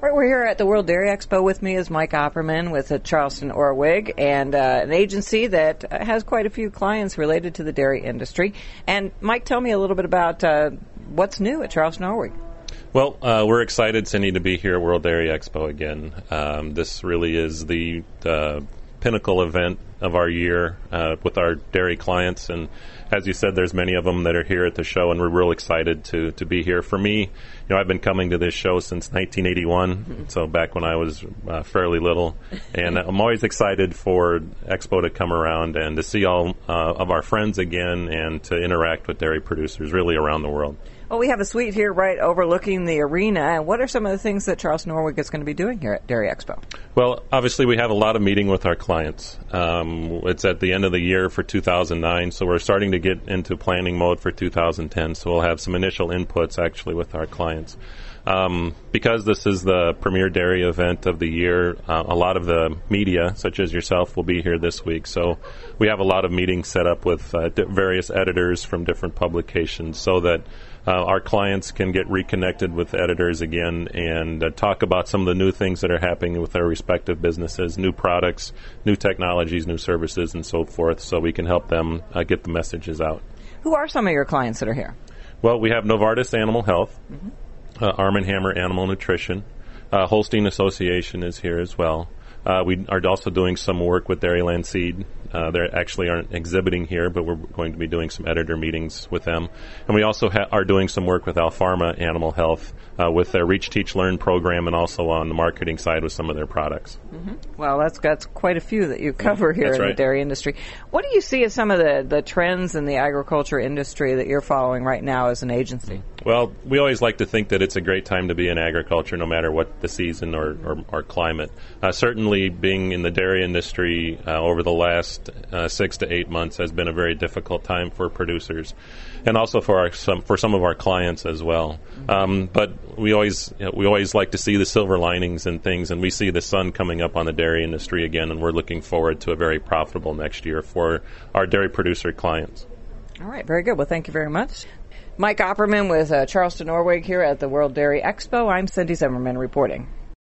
All right, we're here at the World Dairy Expo. With me is Mike Opperman with Charleston Orwig, and an agency that has quite a few clients related to the dairy industry. And Mike, tell me a little bit about what's new at Charleston Orwig. Well, we're excited, Cindy, to be here at World Dairy Expo again. This really is the pinnacle event of our year with our dairy clients, and as you said, there's many of them that are here at the show, and we're real excited to be here. For me, I've been coming to this show since 1981, so back when I was fairly little, and I'm always excited for Expo to come around and to see all of our friends again and to interact with dairy producers really around the world. Well, we have a suite here right overlooking the arena. And what are some of the things that Charleston Orwig is going to be doing here at Dairy Expo? Well, obviously, we have a lot of meeting with our clients. It's at the end of the year for 2009, so we're starting to get into planning mode for 2010. So we'll have some initial inputs, actually, with our clients. Because this is the premier dairy event of the year, a lot of the media, such as yourself, will be here this week. So we have a lot of meetings set up with various editors from different publications so that our clients can get reconnected with editors again and talk about some of the new things that are happening with their respective businesses, new products, new technologies, new services, and so forth, so we can help them get the messages out. Who are some of your clients that are here? Well, we have Novartis Animal Health, Arm & Hammer Animal Nutrition, Holstein Association is here as well. We are also doing some work with Dairyland Seed. They actually aren't exhibiting here, but we're going to be doing some editor meetings with them. And we also are doing some work with Alpharma Animal Health with their Reach, Teach, Learn program, and also on the marketing side with some of their products. Well, that's quite a few that you cover here in the dairy industry. What do you see as some of the trends in the agriculture industry that you're following right now as an agency? Well, we always like to think that it's a great time to be in agriculture, no matter what the season or climate. Certainly, being in the dairy industry over the last 6 to 8 months has been a very difficult time for producers, and also for some of our clients as well. But we always like to see the silver linings and things, and we see the sun coming up on the dairy industry again, and we're looking forward to a very profitable next year for our dairy producer clients. All right, very good. Well, thank you very much. Mike Opperman with Charleston Orwig here at the World Dairy Expo. I'm Cindy Zimmerman reporting.